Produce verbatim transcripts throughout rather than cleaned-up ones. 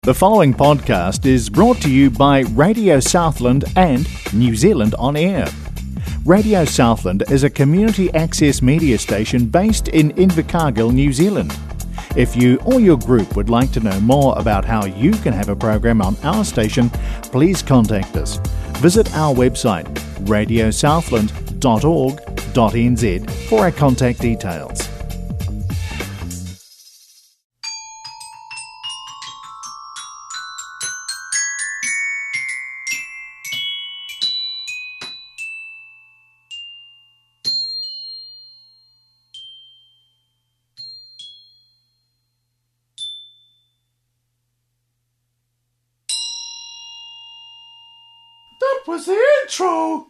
The following podcast is brought to you by Radio Southland and New Zealand On Air. Radio Southland is a community access media station based in Invercargill, New Zealand. If you or your group would like to know more about how you can have a program on our station, please contact us. Visit our website radio southland dot org dot n z for our contact details. That was the intro!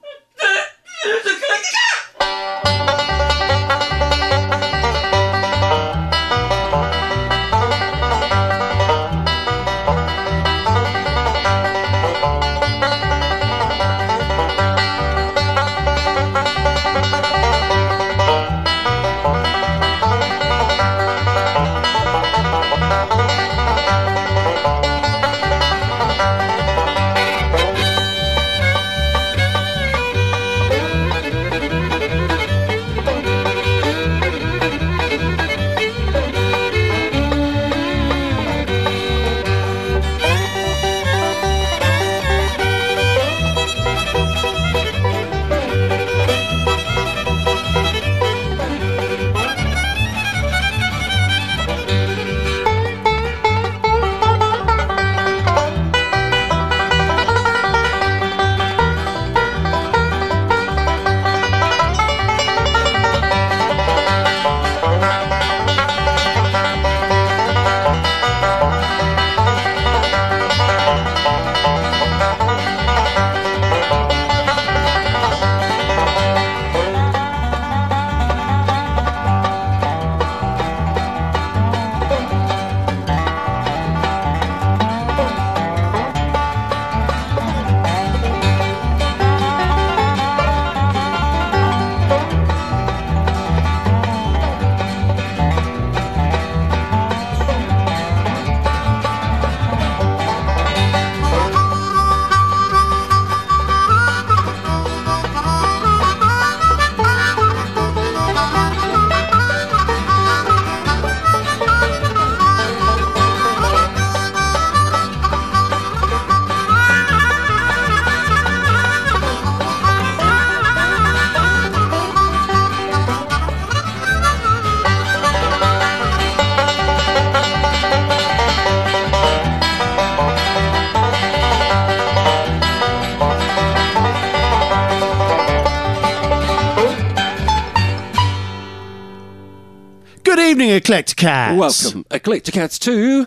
Eclecticats. Welcome, Eclecticats, to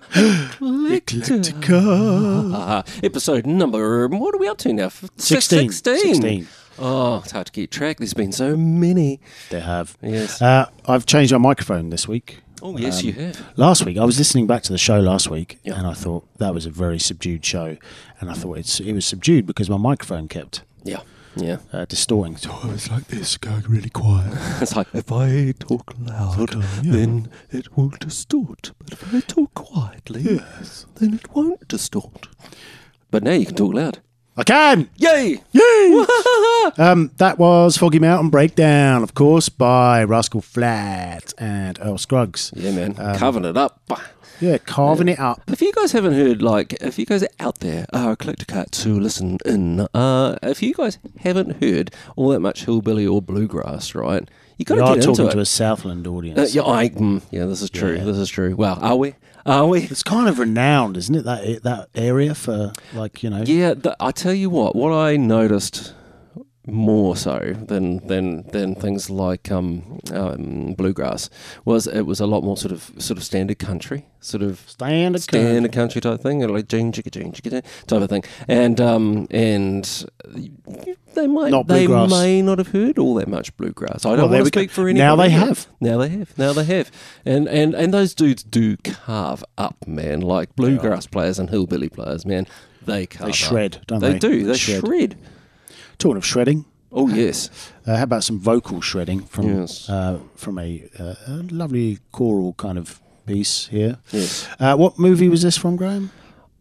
Eclectica. Episode number, what are we up to now? sixteen. sixteen. sixteen. Oh, it's hard to keep track. There's been so many. They have. Yes. Uh, I've changed my microphone this week. Oh, yes, Um, you have. Last week, I was listening back to the show last week, Yeah. and I thought that was a very subdued show. And I thought it's, it was subdued because my microphone kept Yeah, yeah. uh, distorting. So I was like this, going really quiet. It's like, if I talk loud, Talk loud, yeah. then it will distort. But if I talk quietly, Yes. then it won't distort. But now you can talk loud. I can! Yay! Yay! um, that was Foggy Mountain Breakdown, of course, by Rascal Flatts and Earl Scruggs. Yeah, man. Um, Carving it up. Yeah, carving it up. If you guys haven't heard, like, if you guys are out there, uh, Eclecticats who listen in, uh, if you guys haven't heard all that much hillbilly or bluegrass, right, you got We to are get talking into to it. a Southland audience. Uh, yeah, I, mm, yeah, this is true. Yeah. This is true. Well, are we? Are we? It's kind of renowned, isn't it, that that area for, like, you know... Yeah, the, I tell you what, what I noticed more so than than than things like um, um, bluegrass was it was a lot more sort of sort of standard country, sort of Standard standard country type thing, or like jing chicka jing chicka type of thing, and um and they might Not they bluegrass. may not have heard all that much bluegrass. I Well, don't there want to we go. speak for anybody. Now they here. have. Now they have. Now they have. And and and those dudes do carve up, man. Like bluegrass players and hillbilly players, man. They carve They up. shred, don't They they? do. They They shred. shred. Talking of shredding, Oh yes. uh, how about some vocal shredding from Yes. uh, from a, uh, a lovely choral kind of piece here? Yes. Uh, what movie was this from, Graham?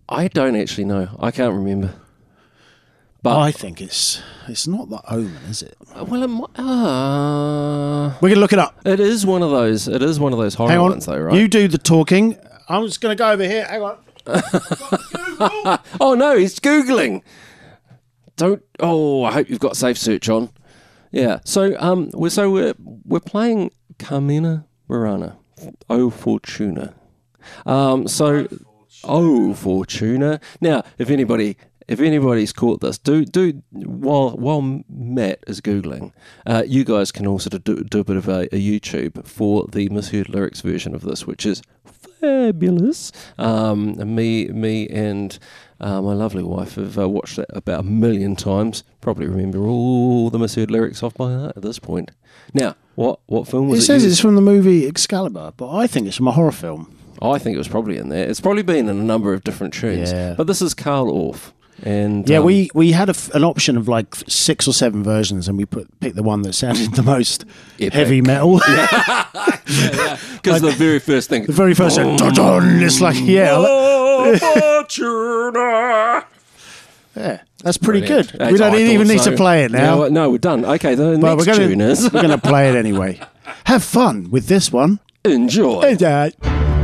I don't actually know. I can't remember. But I think it's it's not The Omen, is it? well, it, mi- uh, We're gonna look it up. it is one of those. It is one of those horror Hang on, ones, though, right? you do the talking. I'm just gonna go over here. Hang on. Oh no, he's googling. Don't. Oh, I hope you've got safe search on. Yeah. So um, we're so we're we're playing Carmina Burana, O Fortuna. Um, so O Fortuna. Now, if anybody. If anybody's caught this, do do while while Matt is googling, uh, you guys can also do, do a bit of a, a YouTube for the Misheard Lyrics version of this, which is fabulous. Um, me me and uh, my lovely wife have uh, watched it about a million times. Probably remember all the Misheard Lyrics off by heart at this point. Now, what what film was It it? says you- it's from the movie Excalibur, but I think it's from a horror film. I think it was probably in there. It's probably been in a number of different tunes. Yeah. But this is Carl Orff. And Yeah, um, we, we had a f an option of like six or seven versions, and we put picked the one that sounded the most Epic. heavy metal. because the very first thing, The very first one, dun-dun, it's like, yeah, Oh, Fortuna. yeah, that's pretty Brilliant. good. That's- We don't I even thought need so. to play it now. No, no, we're done. Okay, the but next we're tune gonna, is we're going to play it anyway. Have fun with this one. Enjoy. Hey, Dad.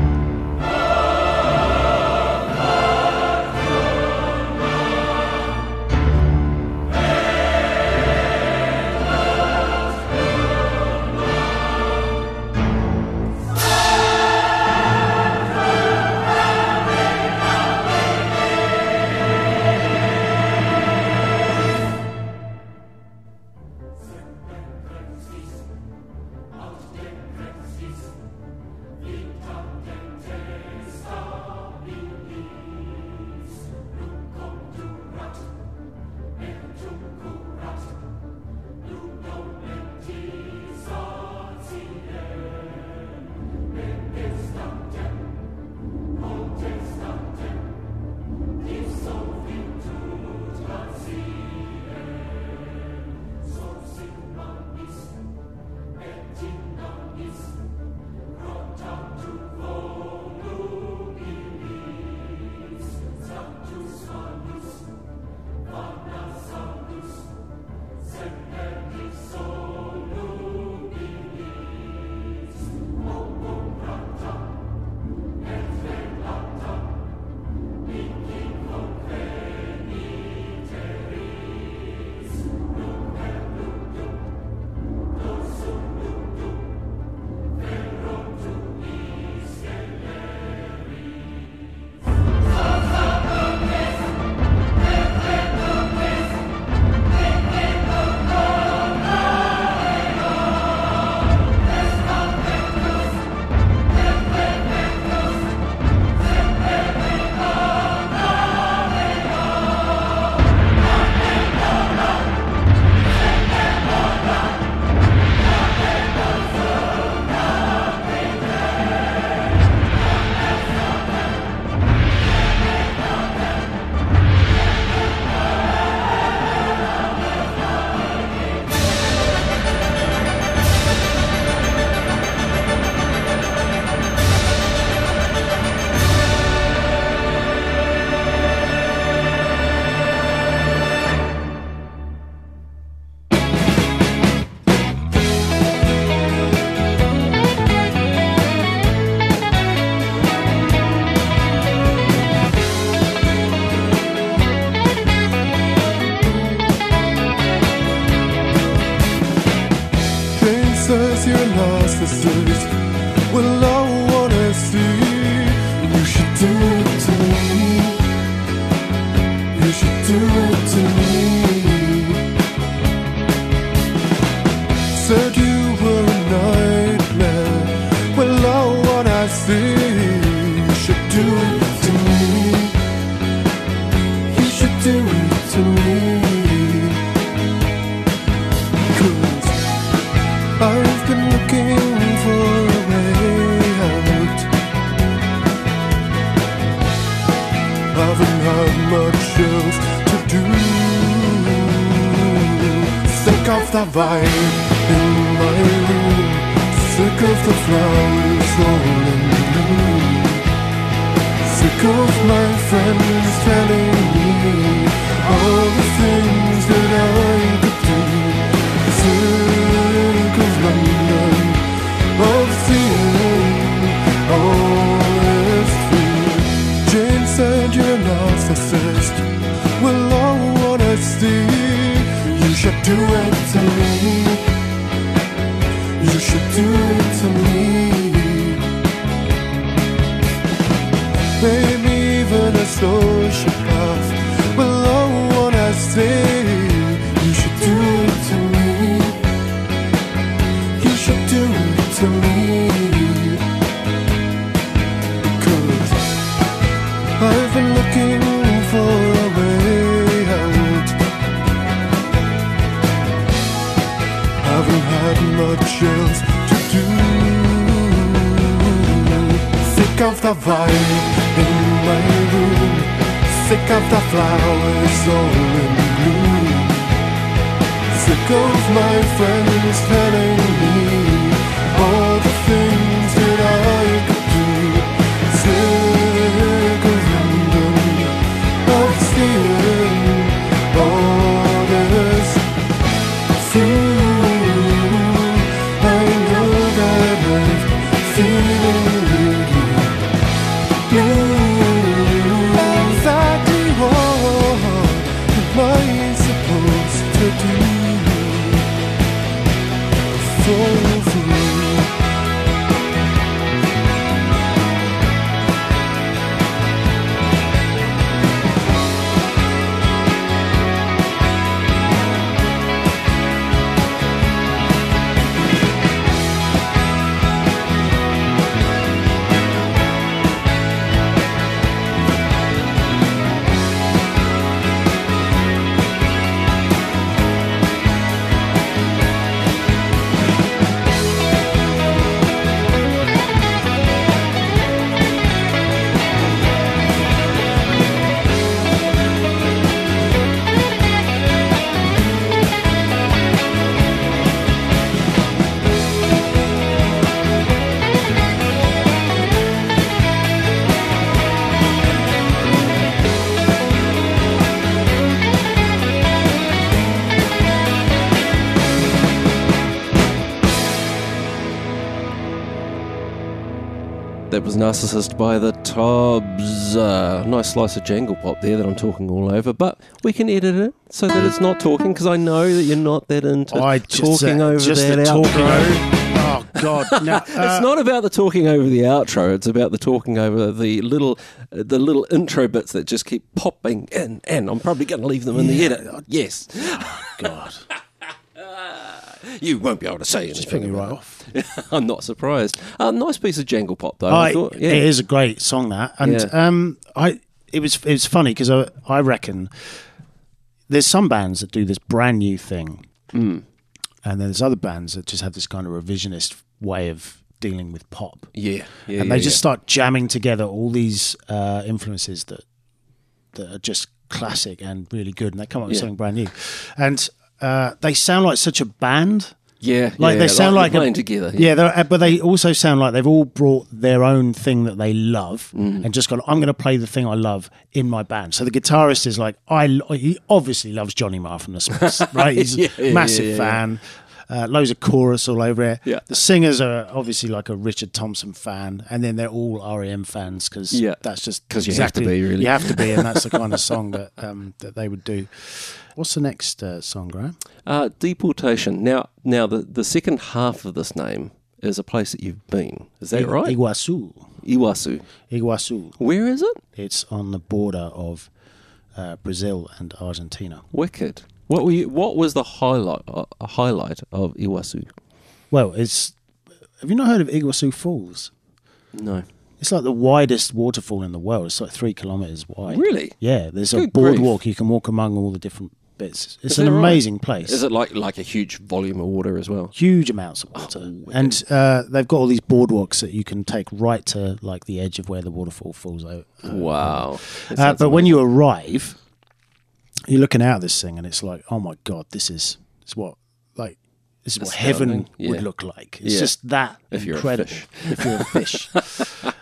Princess, your narcissist. Well, I wanna see. You should do it to me. You should do it to me. Said you were a nightmare. Well, I wanna see. You should do it to me. You should do it to me. I've been looking for a way out. Haven't had much else to do. Sick of the vibe in my room. Sick of the flowers all in bloom. Sick of my friends telling me all the things that I could do. Sick of London, of seeing all is true. Jane said you're a narcissist. Well, all honesty, you should do it to me. You should do it to me. Maybe even a sociopath. Well, all honesty, you should do it to me. You should do it to me. Because I've been looking for a way out. Haven't had much else to do. Sick of the vibe in my room. Sick of the flowers all in bloom. Sick of my friends telling me all the things that I could do. Sick of London, of seeing all this through. I know that I'm feeling really blue. Exactly what am I supposed to do? Fall through. That was Narcissist by the Tobs. Uh, nice slice of jangle pop there that I'm talking all over, but we can edit it so that it's not talking, because I know that you're not that into I just, talking uh, over just that the outro. talking over. Oh God! No, uh, It's not about the talking over the outro. It's about the talking over the little, uh, the little intro bits that just keep popping in, and I'm probably going to leave them in the edit. Yes. God. You won't be able to say anything. Just pick me about right it. off. I'm not surprised. Uh, nice piece of jangle pop, though. Oh, I thought, yeah. It is a great song, that, and Yeah. um, I it was it was funny because I I reckon there's some bands that do this brand new thing, Mm. and then there's other bands that just have this kind of revisionist way of dealing with pop, Yeah, yeah, and they yeah, just yeah. start jamming together all these uh, influences that that are just classic and really good, and they come up with Yeah. something brand new, and uh, they sound like such a band. Yeah, Like yeah, they sound they're like, playing a, together. Yeah, they're, but they also sound like they've all brought their own thing that they love Mm. and just gone, I'm going to play the thing I love in my band. So the guitarist is like, I he obviously loves Johnny Marr from the Smiths, right? He's Yeah, a yeah, massive yeah, yeah, fan. Uh, loads of chorus all over it. Yeah. The singers are obviously like a Richard Thompson fan, and then they're all R E M fans because Yeah. that's just 'Cause you have to be, really. You have to be, and that's the kind of song that um, that they would do. What's the next uh, song, Graham? Uh, deportation. Now, now the, the second half of this name is a place that you've been. Is that I- right? Iguazu. Iwasu. Iguazu. Where is it? It's on the border of uh, Brazil and Argentina. Wicked. What were you, What was the highlight? Uh, a highlight of Iwasu? Well, it's. Have you not heard of Iguazu Falls? No. It's like the widest waterfall in the world. It's like three kilometers wide. Really? Yeah, there's a Good boardwalk. You can walk among all the different bits. It's Is an that right? amazing place. Is it like like a huge volume of water as well? Huge amounts of water, wicked. and uh, they've got all these boardwalks that you can take right to like the edge of where the waterfall falls out. Wow. That Uh, sounds but when amazing. you arrive, you're looking out at this thing, and it's like, oh my god, this is this is what like this is what heaven Astounding. would Yeah. look like. It's Yeah. just that If you're a incredible. fish. If you're a fish,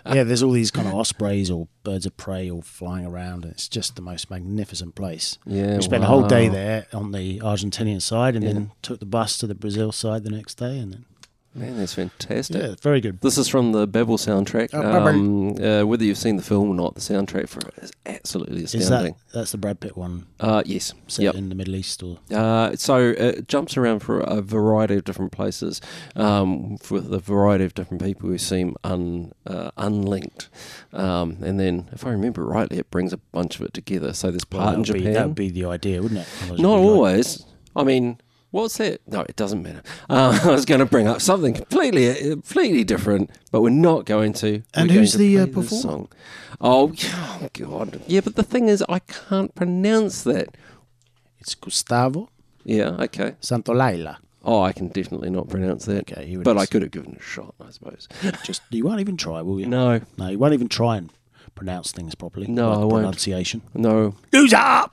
yeah, there's all these kind of ospreys or birds of prey all flying around, and it's just the most magnificent place. Yeah, we spent wow. a whole day there on the Argentinian side, and Yeah. then took the bus to the Brazil side the next day, and then Man, that's fantastic. yeah, very good. This is from the Babel soundtrack. Oh, Babel. Um, uh, whether you've seen the film or not, the soundtrack for it is absolutely Is astounding. that that's the Brad Pitt one Uh, yes. set Yep. in the Middle East, or Uh, so it jumps around for a variety of different places um, with a variety of different people who seem un, uh, unlinked. Um, and then, if I remember rightly, it brings a bunch of it together. So there's part in that would be, Japan. that would be the idea, wouldn't it? Otherwise Not it'd be like- always. I mean, what's that? No, it doesn't matter. Uh, I was going to bring up something completely, uh, completely different, but we're not going to. And We're going who's to the, uh, play this performer? song. Oh, oh, God. Yeah, but the thing is, I can't pronounce that. It's Gustavo Yeah, okay. Santaolalla. Oh, I can definitely not pronounce that. Okay, here it but is. I could have given it a shot, I suppose. Just you won't even try, will you? No, No, you won't even try and pronounce things properly. No, like I won't. pronunciation. no. Who's up?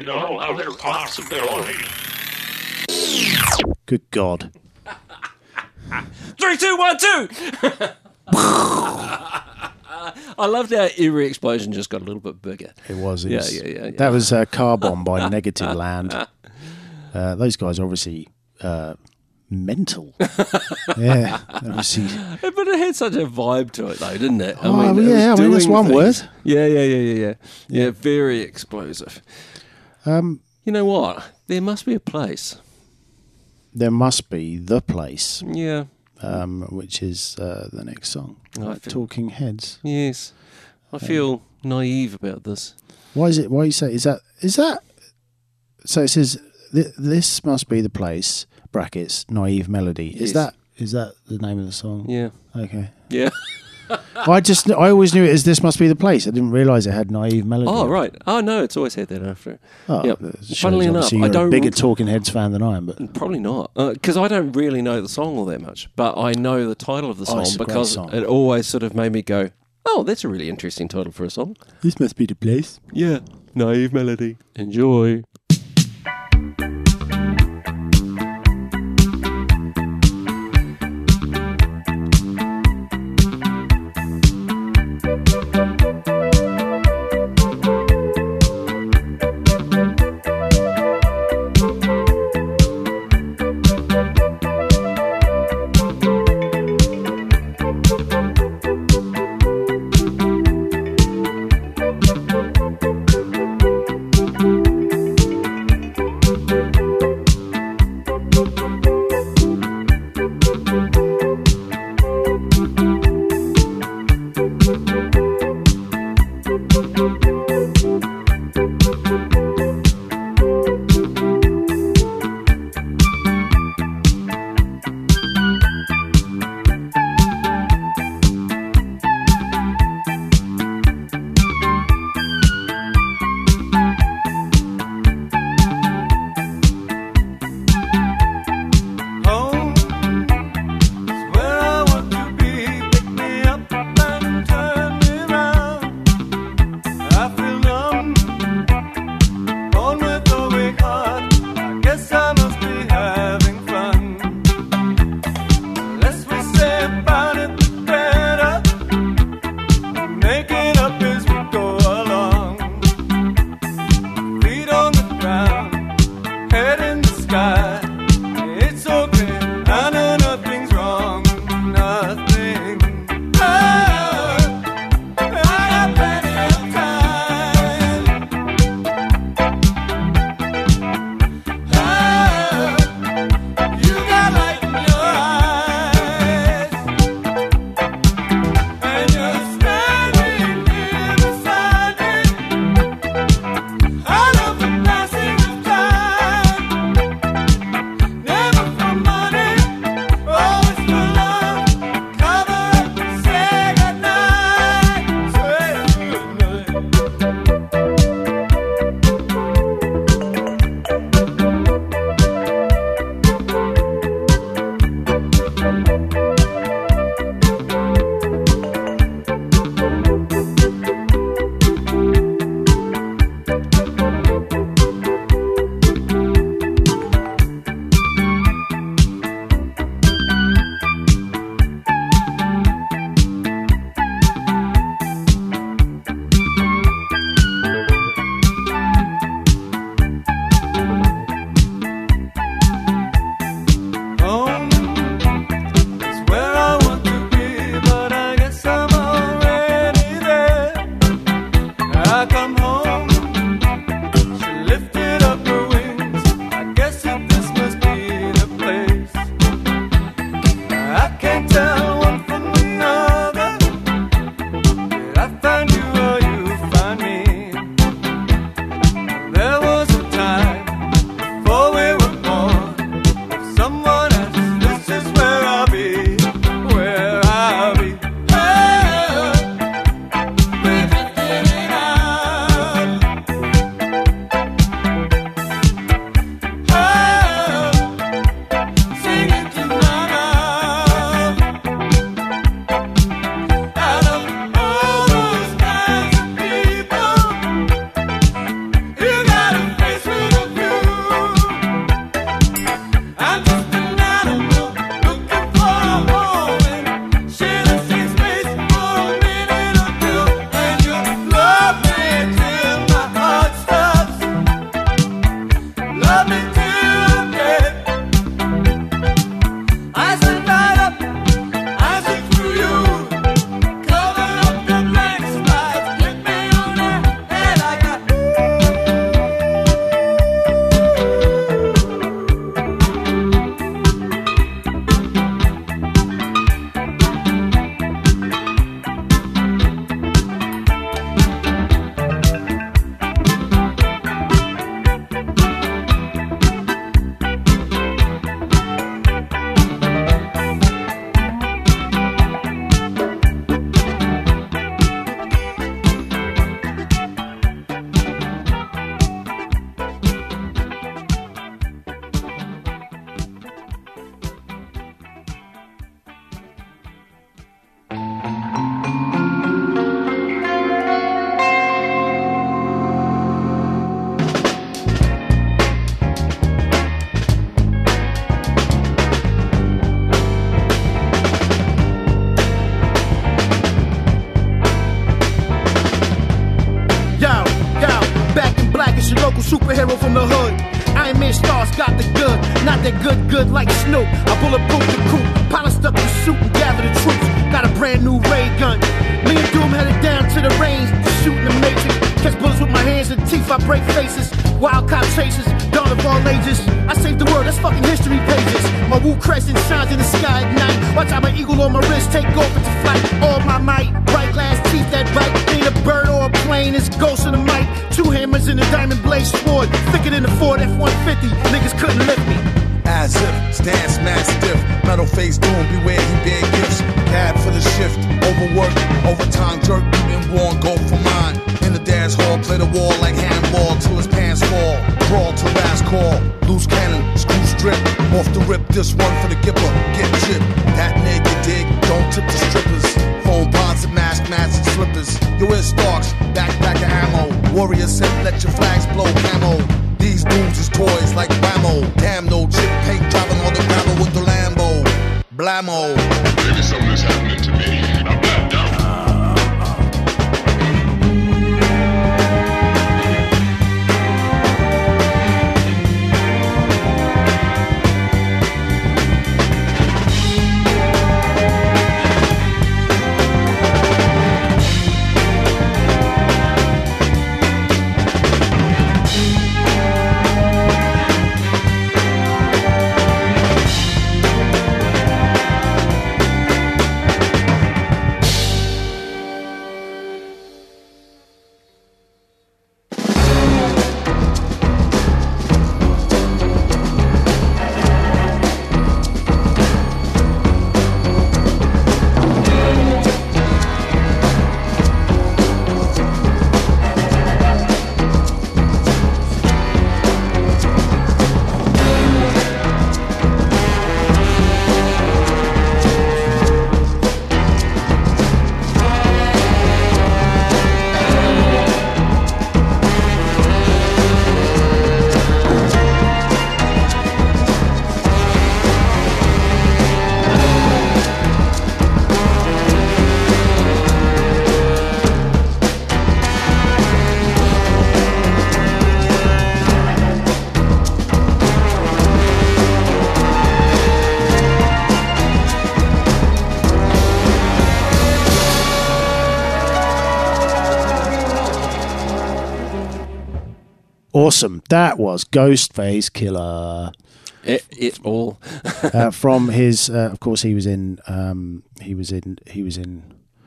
no other possibility. Good God. Three, two, one, two. I loved how every explosion just got a little bit bigger. It was. It Yeah, was yeah, yeah, yeah. That was uh, Car Bomb by Negative Land. Uh, those guys are obviously uh, mental. Yeah, obviously. But it had such a vibe to it, though, didn't it? I Oh, it was yeah, I mean, that's doing one things. word. Yeah, yeah, yeah, yeah, yeah. Yeah, very explosive. Um, You know what? There must be a place. there must be the place, Yeah. um, which is uh, the next song. I Uh, feel- Talking Heads. Yes. I feel naive about this. Why is it? Why you say? Is that? Is that? So it says th- this must be the place. Brackets naive melody. Is Yes. that? Is that the name of the song? Yeah. Okay. Yeah. I just I always knew it as this must be the place. I didn't realise it had naive melody. Oh, right. Oh, no, it's always had that after. Oh, Yep. that shows Funnily enough, obviously I you're don't a bigger re- Talking Heads fan than I am, but Probably not, because I don't really know the song all that much. But I know the title of the Oh, song it's a great because song. it always sort of made me go, "Oh, that's a really interesting title for a song." this must be the place. Yeah, naive melody. Enjoy. Not that good, good like Snoop. I bulletproof the coupe, polished up the suit and gather the troops. Got a brand new ray gun. Me and Doom headed down to the range to shoot in the matrix. Catch bullets with my hands and teeth, I break faces. Wild cop chasers, dawn of all ages. I saved the world, that's fucking history pages. My Wu crescent shines in the sky at night. Watch out, my eagle on my wrist, take off into flight. All my might, bright glass teeth that bite. Ain't a bird or a plane, it's ghost in the mic. Two hammers in a diamond blade sword, thicker than the Ford F one fifty. Niggas couldn't lift me. As if, stance mad stiff. Metal face doom, beware he bear gifts. Cab for the shift, overwork, overtime jerk. Been worn, go for mine. In the dance hall, play the wall like handball till his pants fall. Crawl to last call, loose cannon, screw strip. Off the rip, this one for the gipper. Get chipped, that nigga dig, don't tip the strippers. Phone bonds and mask, masks and slippers. Yo, it's Starks, backpack of ammo. Warrior said, let your flags blow camo. These dudes is toys like Whammo. Damn, no chip paint driving on the gravel with the Lambo. Blammo. Maybe something's happening to me. I'm blacked out. Awesome. That was Ghostface Killer. It, it all uh, from his, uh, of course, he was in. Um, he was in. He was in.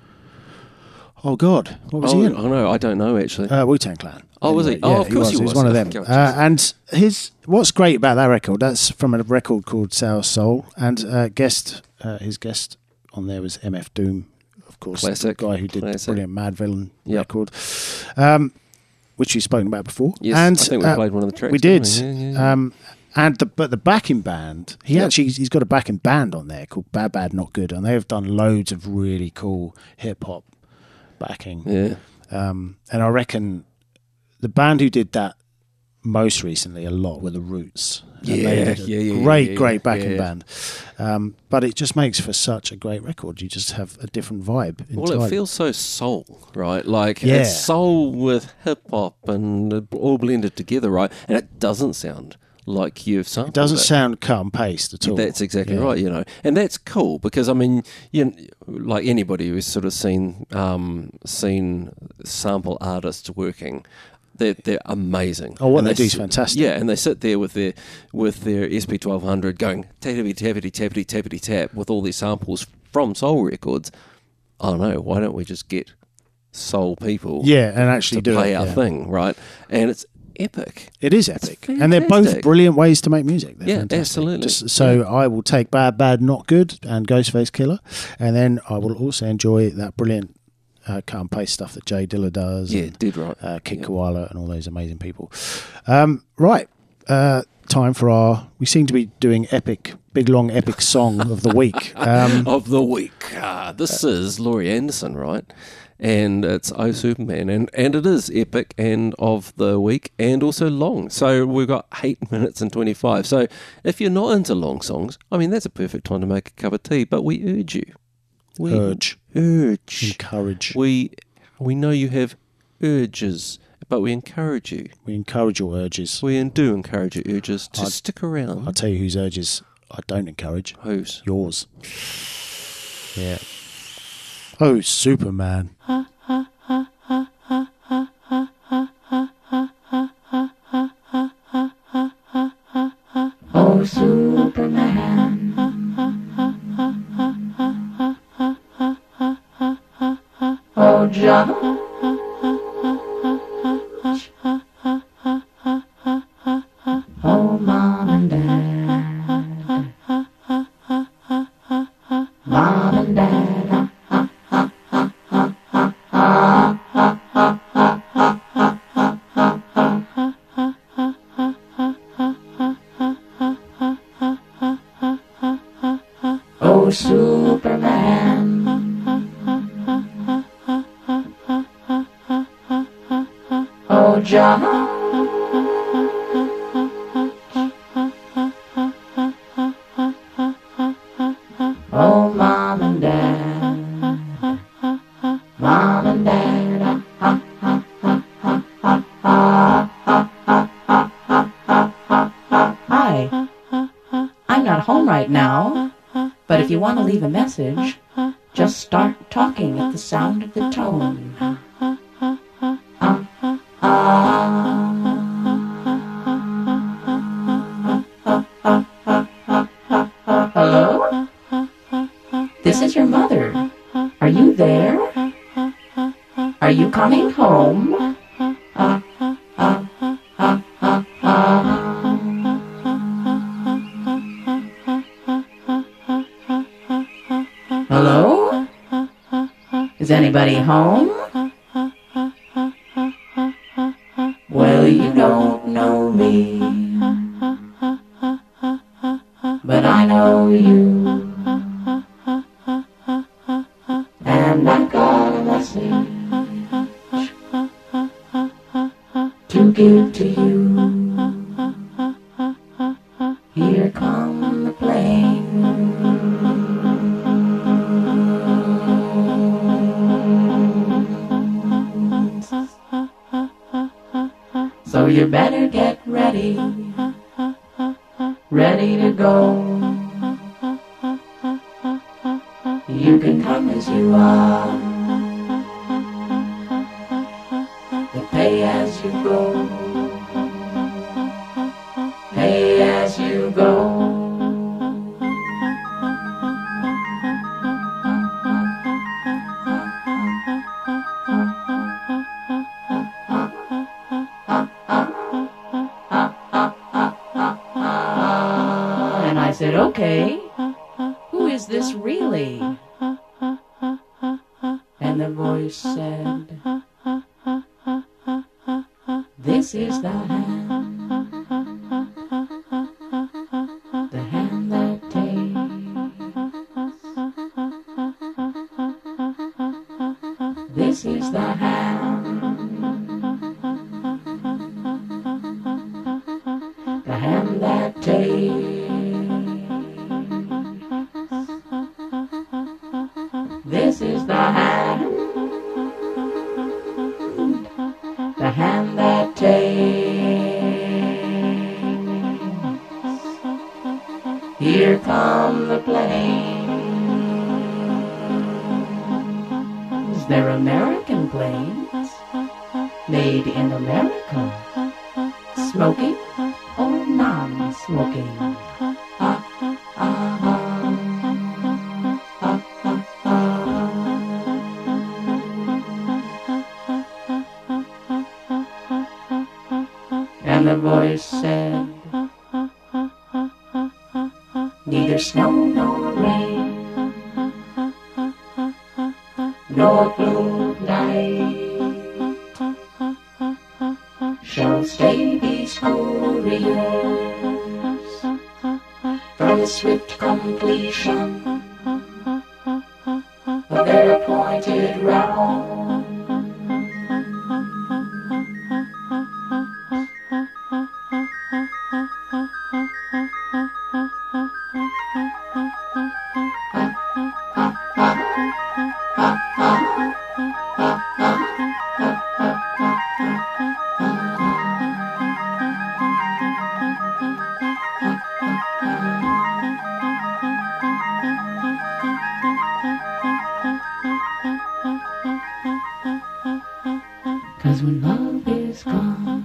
Oh God, what was oh, he in? Oh no, I don't know actually. Uh, Wu-Tang Clan. Oh, was he? Yeah, Oh, of course he was. he He was. was one of them. Oh, Uh, and his what's great about that record? That's from a record called Sour Soul, and uh, guest uh, his guest on there was M F Doom, of course, Classic. the guy who did Classic. the brilliant Mad Villain Yep. record, um, which we've spoken about before. Yes, and I think we uh, played one of the tracks. we did. didn't we? Yeah, yeah, yeah. Um, and the, but the backing band, he Yep. actually he's got a backing band on there called Bad Bad Not Good, and they've done loads of really cool hip hop backing. yeah. Um, and I reckon the band who did that most recently a lot were the Roots. And Yeah, they did a yeah, yeah, great, yeah, great backing yeah. band. Um, but it just makes for such a great record. You just have a different vibe. Well, entirely. it feels so soul, right? Like Yeah. it's soul with hip hop and uh, all blended together, right? And it doesn't sound like you've sampled It doesn't it. sound cut and paste at all. That's exactly Yeah. right, you know, and that's cool because I mean, you know, like anybody who's sort of seen um, seen sample artists working, they're they're amazing. Oh, what And they do is sit- fantastic. Yeah, and they sit there with their with their S P twelve hundred going tappity tappity tappity tappity tap with all these samples from soul records. I don't know. Why don't we just get soul people? Yeah, and actually to do play it. our yeah. thing, right? And it's epic. It is It's epic, and they're both fantastic. brilliant ways to make music. They're Yeah, fantastic. absolutely. Just, so I will take Bad Bad Not Good and Ghostface Killer, and then I will also enjoy that brilliant uh, cut and paste stuff that Jay Dilla does. Yeah, and, did right. uh, Kid Yeah. Koala and all those amazing people. Um, right, uh, time for our. We seem to be doing epic, big long epic song of the week. Um, of the week. Ah, this is Laurie Anderson, right? And it's Oh Superman, and, and it is epic and of the week and also long. So we've got eight minutes and twenty-five. So if you're not into long songs, I mean, that's a perfect time to make a cup of tea, but we urge you. We Urge. Urge. Encourage. We, we know you have urges, but we encourage you. We encourage your urges. We do encourage your urges to I'd- stick around. I'll tell you whose urges I don't encourage. Whose? Yours. Yeah. Oh, Superman. Oh, Superman. Oh, John. Oh, Mom and Dad. Mom and Dad. Oh, Superman. Oh, John. Oh, Mom and Dad. Mom and Dad. Hi. I'm not home right now, but if you want to leave a message, just start talking at the sound of the tone. Hello? This is your mother. Are you there? Are you coming home? Hello? Is anybody home? Well, you don't know me, but I know you, and I got a message to give to you. Here come the planes. So you better get ready, ready to go. You can come as you are, but pay as you go, pay as you go. And I said, okay, who is this really? And the voice said, this is the hand, the hand that takes. This is the hand, the hand that takes. This is the hand, the hand that takes. Here come the planes. They're American planes, made in America. Smoking or non-smoking? And the voice said, neither snow nor rain, nor blue night shall stay these couriers from the swift completion of their appointed round. Cause when love is gone,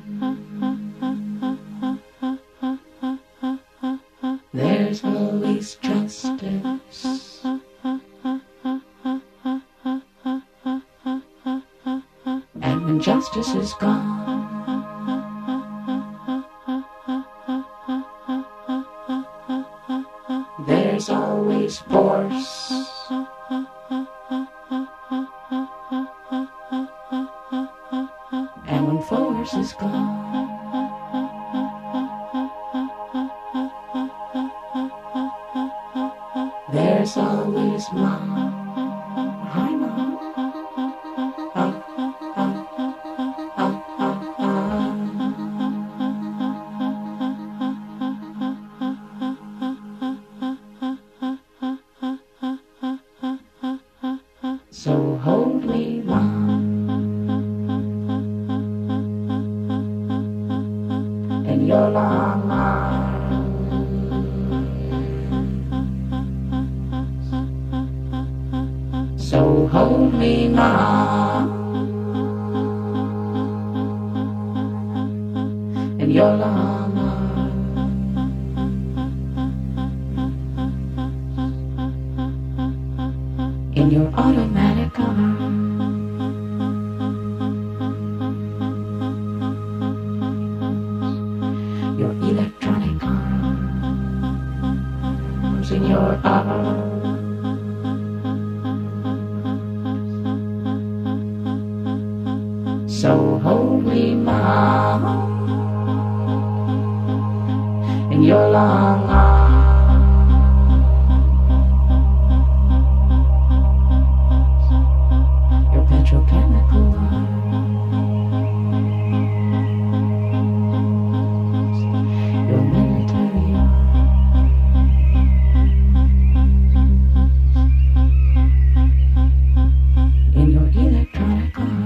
there's always justice. And when justice is gone, there's always force. And when force is gone, there's always mom. Hi, mom. Oh, oh, oh, oh, oh. So hold me, mom. In your long arms. So hold me, mom. In your long arms. In your automatic arms. Your electronic arms. In your arms. So hold me, mom, in your long arms. Your petrochemical arms. Your military arms. In your electronic arms.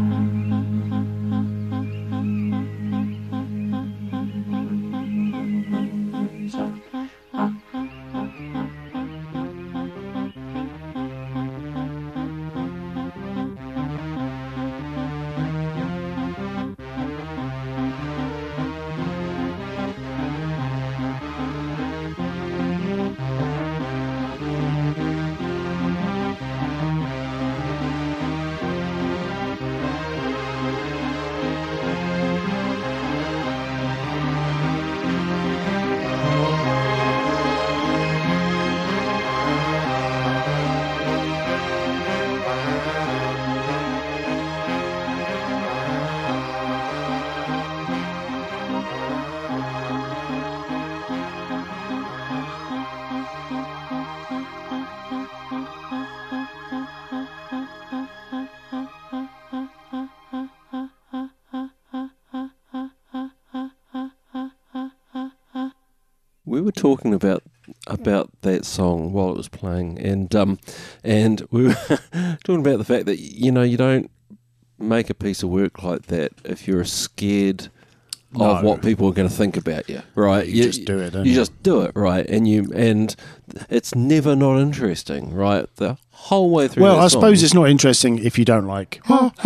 We were talking about about that song while it was playing, and um, and we were talking about the fact that, you know, you don't make a piece of work like that if you're scared No. of what people are going to think about you, right? You just do it, don't You you? just do it, right? And you and it's never not interesting, right? The whole way through. Well, that I song. suppose it's not interesting if you don't like.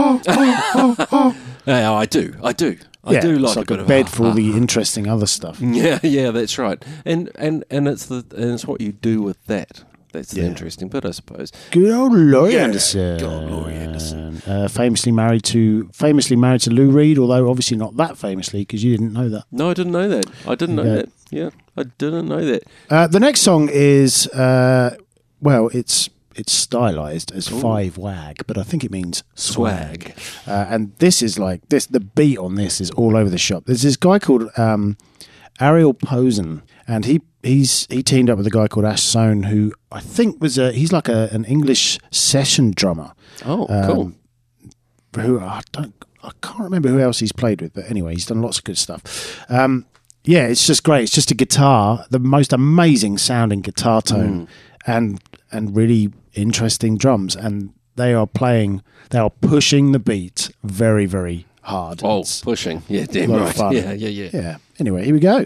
Yeah, I do, I do, I yeah, do like it's like a bit a of bed ah, for all ah, the interesting other stuff. Yeah, yeah, that's right. And and and it's the and it's what you do with that. That's the Yeah. interesting bit, I suppose. Good old Laurie Yeah, Anderson. good old Laurie Anderson. Uh, famously married to famously married to Lou Reed, although obviously not that famously because you didn't know that. No, I didn't know that. I didn't know Yeah. that. Yeah, I didn't know that. Uh, the next song is uh, well, it's it's stylized as Ooh. five wag, but I think it means swag. Swag. Uh, and this is like this. The beat on this is all over the shop. There's this guy called um, Ariel Posen, and he he's he teamed up with a guy called Ash Sohn, who I think was a he's like a, an English session drummer. Oh, Um, cool. Who I don't I can't remember who else he's played with, but anyway, he's done lots of good stuff. Um, yeah, it's just great. It's just a guitar, the most amazing sounding guitar tone, and and really interesting drums, and they are playing, they are pushing the beat very, very hard. Oh, It's pushing. Yeah, a damn lot of right. fun. Yeah, yeah, yeah. Yeah. Anyway, here we go.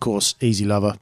course, Easy Lover.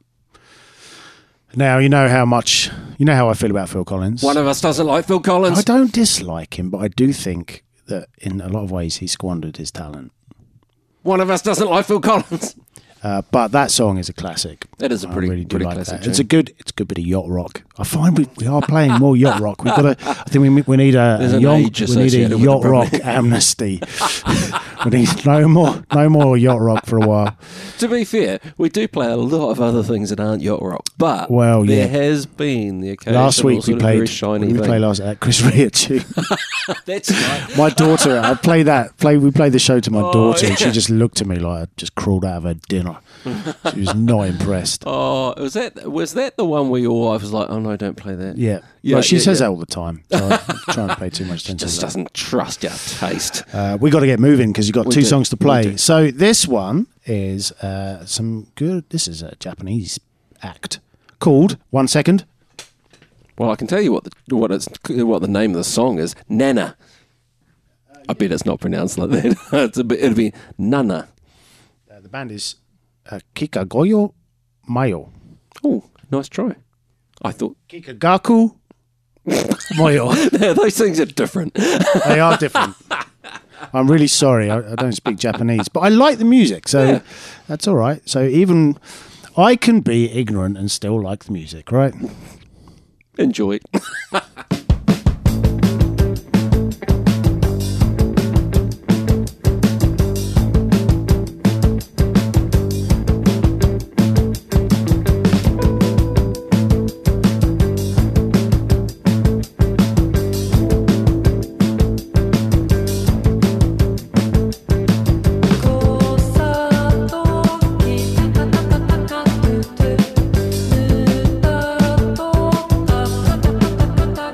Now, you know how much, you know how I feel about Phil Collins. One of us doesn't like Phil Collins. I don't dislike him, but I do think that in a lot of ways he squandered his talent. One of us doesn't like Phil Collins. Uh, but that song is a classic. It is a pretty, I really do pretty like classic that. It's a good, it's a good bit of yacht rock. I find we, we are playing more yacht rock. We've got to. I think we we need a, There's a an yacht, age we need a associated with yacht it, rock probably. amnesty. We need no more no more yacht rock for a while. To be fair, we do play a lot of other things that aren't yacht rock, but Well, there yeah. has been the occasional Last week sort we of very played. shiny We thing. played last that Chris Rea tune. That's right. My daughter, I played that. Play. We played the show to my Oh, daughter, and she yeah. just looked at me like I just crawled out of her dinner. She was not impressed. Oh, was that was that the one where your wife was like, "Oh no, don't play that." Yeah, Yeah, well, she yeah, says yeah. that all the time. So I'm trying to pay too much attention. Just to that. doesn't trust your taste. Uh, we got to get moving because you've got We two do, songs to we play. do. So this one is uh, some good. This is a Japanese act called One Second. Well, I can tell you what the what it's what the name of the song is. Nana. I bet it's not pronounced like that. it's a bit, it'll be Nana. Uh, the band is uh, Kikagoyo Mayo. Oh, nice try. I thought Kikagaku Mayo. those things are different. They are different. I'm really sorry. I, I don't speak Japanese, but I like the music, so Yeah. that's all right. So even I can be ignorant and still like the music, right? Enjoy it. Thank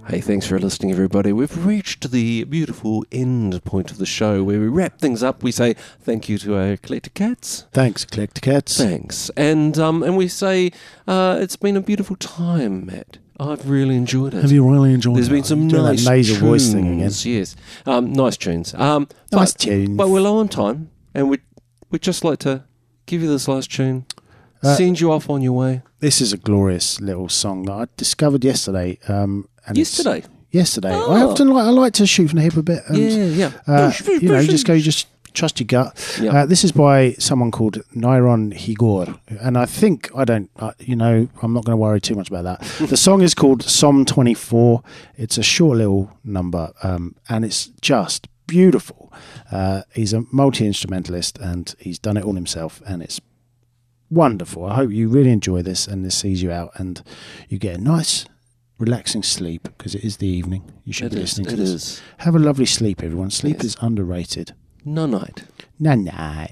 Hey, thanks for listening, everybody. We've reached the beautiful end point of the show where we wrap things up. We say thank you to our Eclectic Cats. Thanks, Eclectic Cats. Thanks. And um, and we say uh, it's been a beautiful time, Matt. I've really enjoyed it. Have you really enjoyed There's it? been some Doing nice that nasal tunes. voice thing again. Yes. Um, nice tunes. Um, Nice but, tunes. But we're low on time, and we'd, we'd just like to give you this last tune, Uh, send you off on your way. This is a glorious little song that I discovered yesterday. Um, and it's- Yesterday? Yesterday. Oh. I often like I like to shoot from the hip a bit. And, Yeah, yeah. Uh, Push, push, you know, push. just go, just trust your gut. Yeah. Uh, this is by someone called Nairon Higor, and I think I don't. Uh, you know, I'm not going to worry too much about that. The song is called Som twenty-four. It's a short little number, um, and it's just beautiful. Uh, he's a multi-instrumentalist, and he's done it all himself, and it's wonderful. I hope you really enjoy this, and this sees you out, and you get a nice, relaxing sleep, because it is the evening. You should It be is, listening to it this. is. Have a lovely sleep, everyone. Sleep Yes. is underrated. No night. Night night.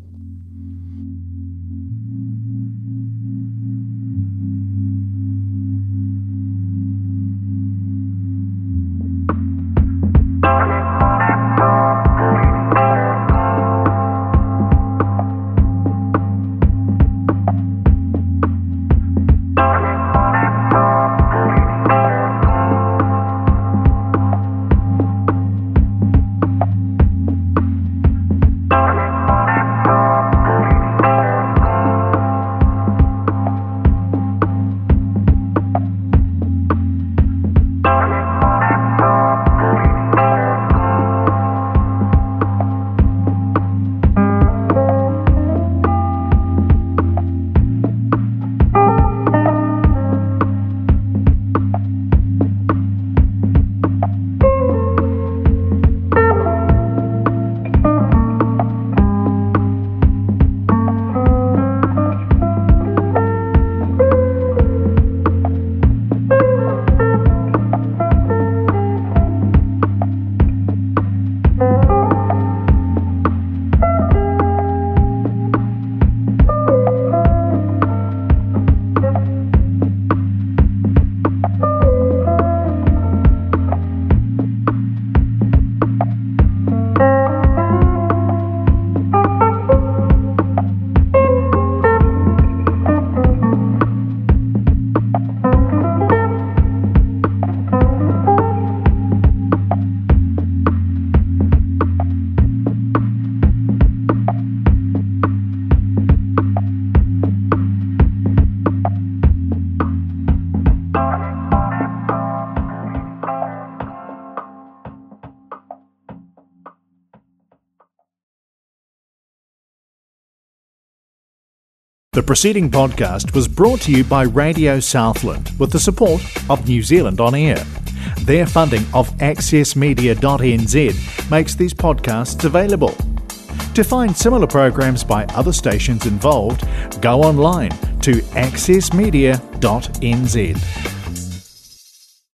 The preceding podcast was brought to you by Radio Southland with the support of New Zealand On Air. Their funding of access media dot n z makes these podcasts available. To find similar programs by other stations involved, go online to access media dot n z.